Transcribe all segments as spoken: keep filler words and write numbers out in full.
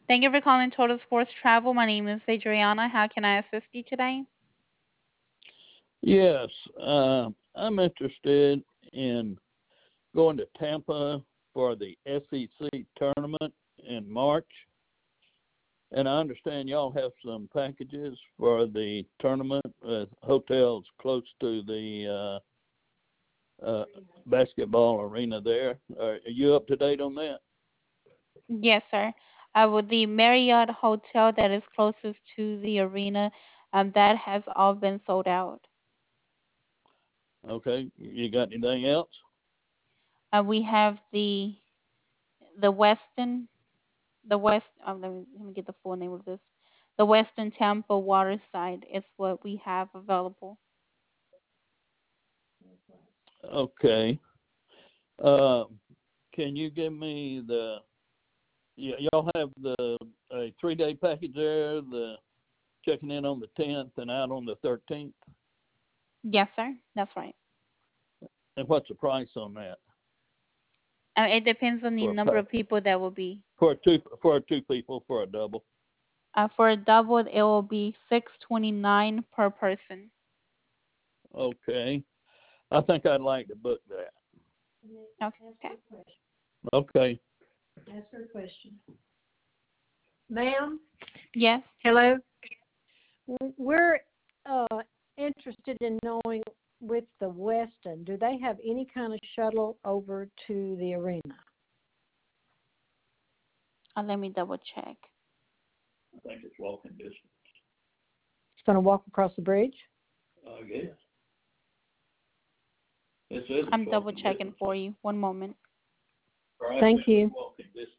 Thank you for calling Total Sports Travel. My name is Adriana. How can I assist you today? Yes, uh, I'm interested in going to Tampa for the S E C tournament in March. And I understand y'all have some packages for the tournament with hotels close to the uh, uh, basketball arena there. Are you up to date on that? Yes, sir. Uh, with the Marriott Hotel that is closest to the arena, um, that has all been sold out. Okay. You got anything else? Uh, we have the the Westin, the West. Um, let me let me get the full name of this. The Westin Tampa Waterside is what we have available. Okay. Uh, can you give me the, y- y'all have the a three day package there, the checking in on the tenth and out on the thirteenth? Yes, sir. That's right. And what's the price on that Uh, it depends on the for a number pack, of people that will be. for two for two people for a double? Uh, for a double, it will be six twenty nine per person. Okay, I think I'd like to book that. Okay. Okay. Ask her a question. Ma'am, Yes. hello. W- We're uh, interested in knowing with the Weston, do they have any kind of shuttle over to the arena? Uh, let me double check. I think it's walking distance. It's going to walk across the bridge? I guess. It says it's I'm double walking checking distance. for you. One moment. Or I Thank think it's you. walking distance.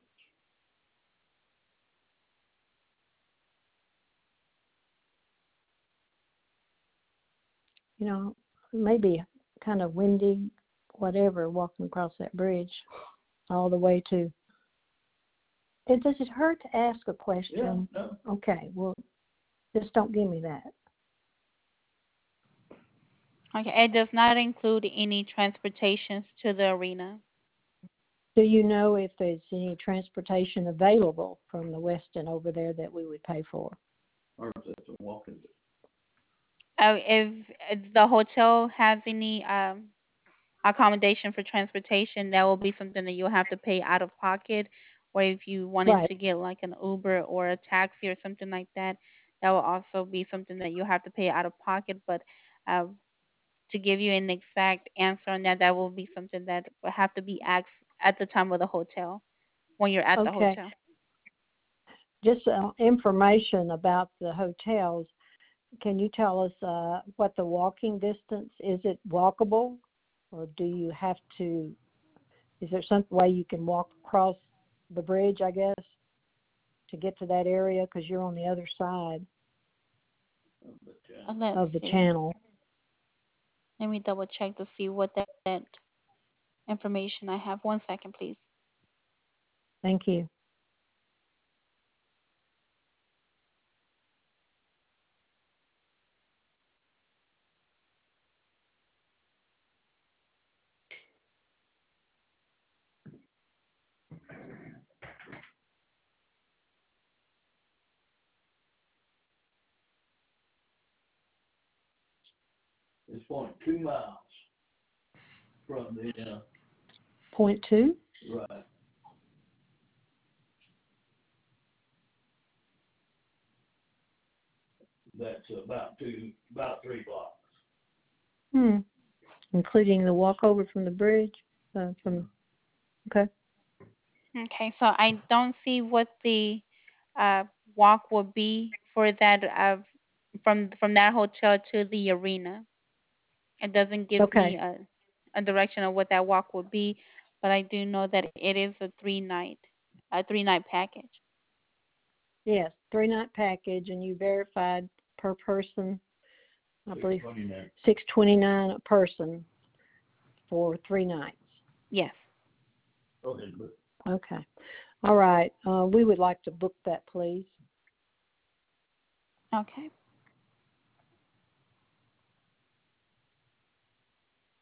You know, maybe kind of windy, whatever, walking across that bridge all the way to. It, does it hurt to ask a question? Yeah, no. Okay, well, just don't give me that. Okay. It does not include any transportations to the arena. Do you know if there's any transportation available from the Weston over there that we would pay for? Or is it a walking distance? Uh, if, if the hotel has any um, accommodation for transportation, that will be something that you'll have to pay out of pocket. Or if you wanted Right. to get like an Uber or a taxi or something like that, that will also be something that you have to pay out of pocket. But uh, to give you an exact answer on that, that will be something that will have to be asked at the time of the hotel when you're at the Okay. hotel. Just uh, information about the hotels. Can you tell us uh, what the walking distance is? It walkable, or do you have to? Is there some way you can walk across the bridge? I guess to get to that area because you're on the other side Uh, Let's of the see. channel. Let me double check to see what that, that information I have. One second, please. Thank you. It's point two miles from the uh, Point two. right. That's about two, about three blocks. Hmm. Including the walkover from the bridge. Uh, from. Okay. Okay, so I don't see what the uh, walk will be for that uh, from from that hotel to the arena. It doesn't give me Okay. a, a direction of what that walk will be, but I do know that it is a three night a three night package. Yes. Three night package, and you verified per person. I believe six twenty nine a person for three nights. Yes. Go ahead, but Okay. All right. Uh, we would like to book that, please. Okay.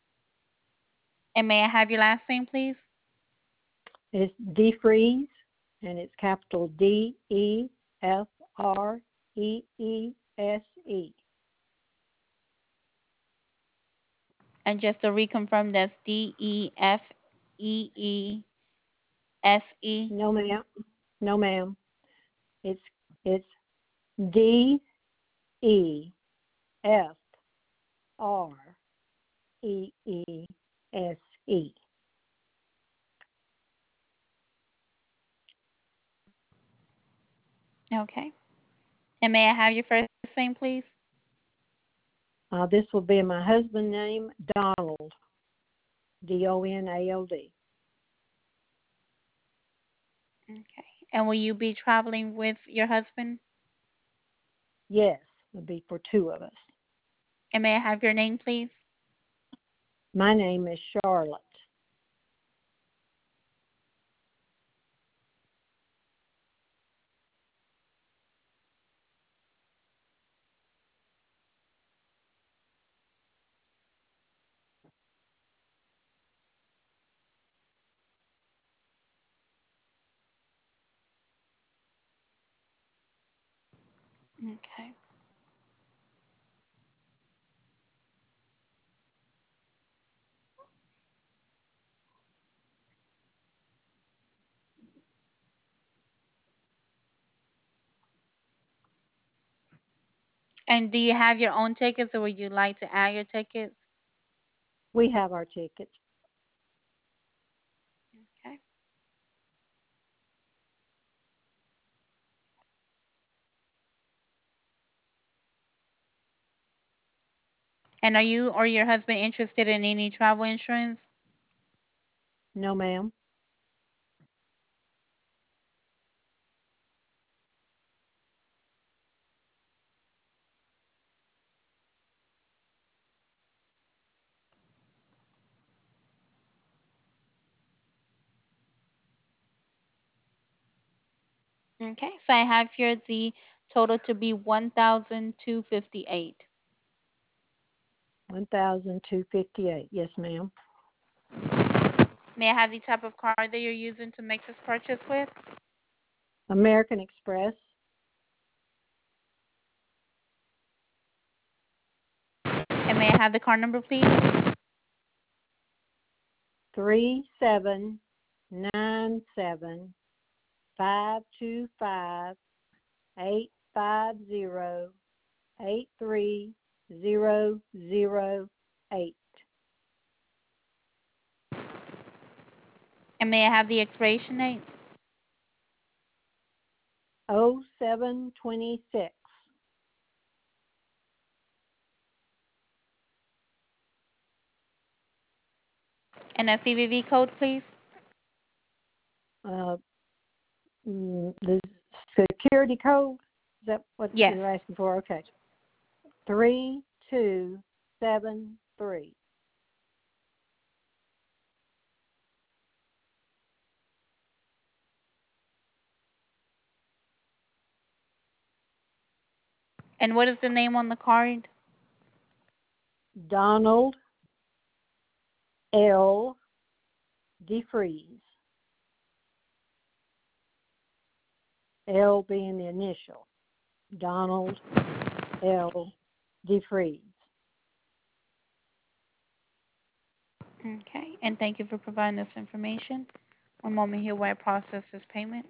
And may I have your last name, please? It's DeFreeze, and it's capital D E F R E E S E. And just to reconfirm, that's D E F E E S E. No, ma'am. No, ma'am. It's it's D E F R E E S E. Okay. And may I have your first name, please? Uh, this will be my husband's name, Donald, D O N A L D. Okay. And will you be traveling with your husband? Yes, it'll be for two of us. And may I have your name, please? My name is Charlotte. Okay. And do you have your own tickets, or would you like to add your tickets? We have our tickets. Okay. And are you or your husband interested in any travel insurance? No, ma'am. Okay. So I have here the total to be one thousand two fifty eight. One thousand two fifty-eight. Yes, ma'am. May I have the type of card that you're using to make this purchase with? American Express. And may I have the card number, please? Three seven nine seven five two five eight five zero eight three zero zero eight. And may I have the expiration date? Oh seven twenty six. And a C V V code, please? Uh, mm, the security code. Is that what Yes. you're asking for? Okay. Three two seven three. And what is the name on the card? Donald L. DeFreeze. L being the initial. Donald L. DeFreeze. Okay. And thank you for providing this information. One moment here while I process this payment.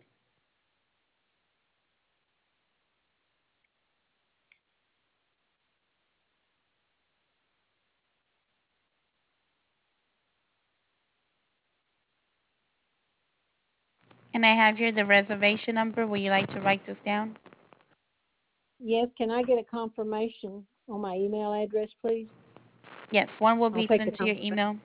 And I have here the reservation number. Would you like to write this down? Yes, can I get a confirmation on my email address, please? Yes, one will I'll be take the sent to your confirmation. email.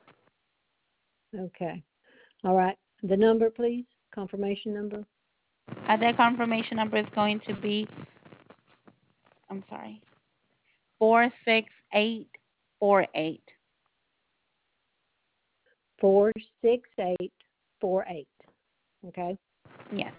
Okay. All right. The number, please. Confirmation number. Uh, that confirmation number is going to be, I'm sorry, four six eight four eight. Four six eight four eight. Okay. Yes.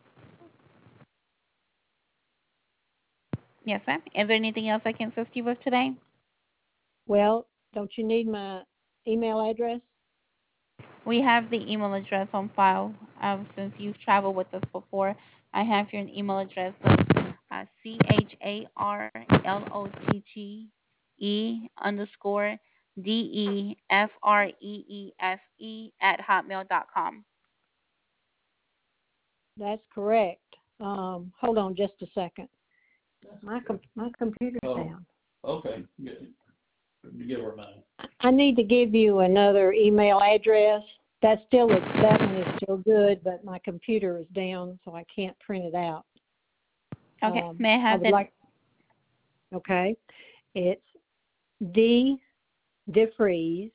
Yes, ma'am. Is there anything else I can assist you with today? Well, don't you need my email address? We have the email address on file. Um, since you've traveled with us before, I have your email address of uh, C H A R L O T T E underscore D E F R E E S E at hotmail dot com. That's correct. Um, hold on just a second. My com- my computer's Oh, down. okay. Get, give her mine. I need to give you another email address. That's still that one is still good, but my computer is down, so I can't print it out. Okay, Um, may I I have would that? like. Okay, it's D DeFreeze,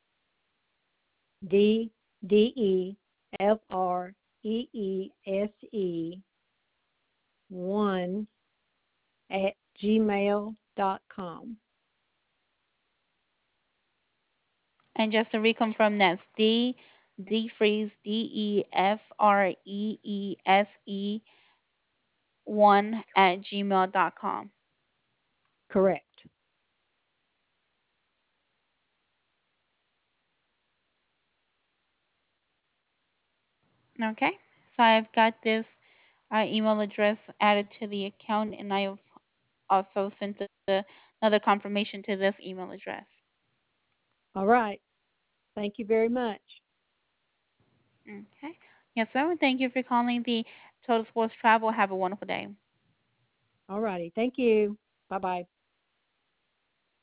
D D E F R E E S E one at gmail dot com. And just to reconfirm, that's D D Freeze D E F R E E S E one at gmail dot com. Correct. Okay, so I've got this uh, email address added to the account, and I have also sent the, another confirmation to this email address. All right. Thank you very much. Okay. Yes, sir. Thank you for calling the Total Sports Travel. Have a wonderful day. All righty. Thank you. Bye bye.